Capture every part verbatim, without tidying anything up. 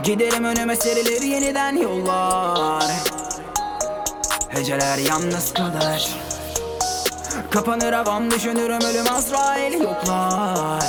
Giderim önüme serilir yeniden yollar. Heceler yalnız kalır. Kapanır havam, düşünürüm ölüm Azrail yoklar.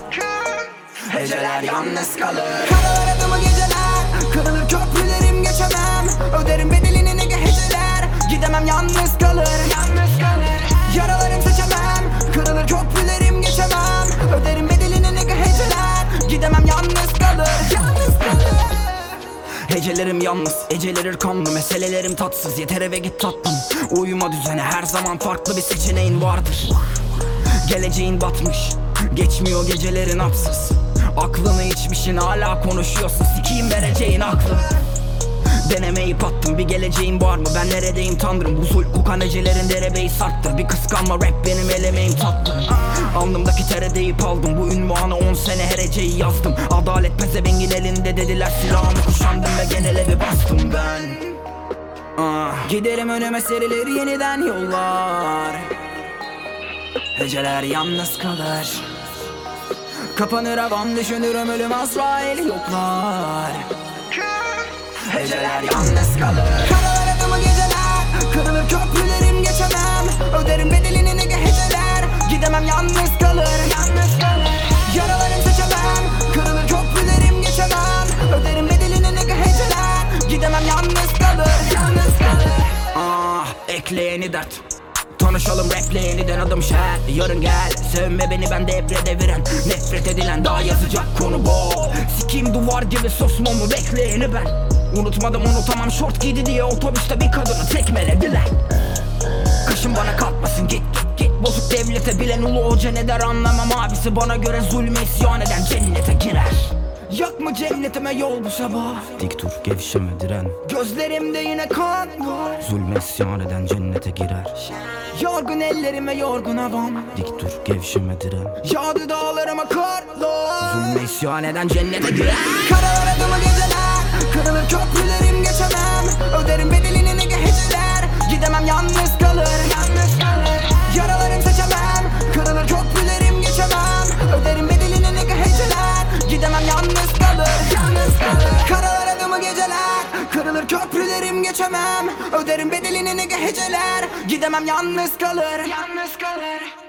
Heceler yalnız kalır. Karalar adımı geceler, kırılır köprülerim geçemem. Öderim bedelini ne heceler. Gidemem yalnız kalır. Yalnız kalır. Yaralarım seçemem, kırılır köprülerim geçemem. Öderim bedelini ne heceler. Gidemem yalnız kalır. Yalnız kalır. Hecelerim yalnız, eceleri kanlı, meselelerim tatsız. Yeter eve git tatlım. Uyuma düzene, her zaman farklı bir seçeneğin vardır. Geleceğin batmış, geçmiyor gecelerin hapsız. Aklını içmişin, hala konuşuyorsun. Sikiyim vereceğin aklı. Denemeyip attım, bir geleceğim var mı? Ben neredeyim tanrım? Bu sul kokan ecelerin derebeyi sarttır. Bir kıskanma rap benim elemeğim tattı. Alnımdaki tere deyip aldım. Bu ünvanı on sene her heceyi yazdım. Adalet pezevengin elinde dediler, silahımı kuşandım ve genel evi bastım ben. ah. Giderim önüme serilir yeniden yollar. Heceler yalnız kalır. Kapanır havam, düşünürüm ölüm Azrail yoklar. Heceler yalnız kalır. Karalar adımı geceler, kırılır köprülerim geçemem. Öderim bedelini ne heceler. Gidemem yalnız kalır. Yalnız kalır. Yaralarım seçemem, kırılır köprülerim geçemem. Öderim bedelini ne heceler. Gidemem yalnız kalır. Yalnız kalır. Ah, ekleyeni dert. Tanışalım raple yeniden adım şer. Yarın gel, sevme beni ben devre deviren. Nefret edilen, daha yazacak konu bol. Sikim duvar gibi sosmamı bekleyeni ben. Unutmadım unutamam, şort giydi diye otobüste bir kadını tekmelediler. Kaşın bana kalkmasın, git git git. Bozuk devlete bilen ulu hoca ne der anlamam. Abisi bana göre zulme isyan eden cennete girer. Yakma cennetime yol bu sabah. Dik dur, gevşeme, diren. Gözlerimde yine kan var. Zulme isyan eden cennete girer. Yorgun ellerime yorgun havam. Dik dur, gevşeme, diren. Yağdı dağlarıma karlar. Zulme isyan eden cennete girer. Karalar adımı geceler, kırılır köprülerim geçemem. Öderim bedelini ne heceler. Gidemem yalnız kalır. Yalnız kalır. Yaralarım seçemem, kırılır köprülerim geçemem. Öderim bedelini ne heceler. Gidemem yalnız kalır. Yalnız kalır. Karalar adımı geceler, kırılır köprülerim geçemem. Öderim bedelini ne heceler. Gidemem yalnız kalır. Yalnız kalır.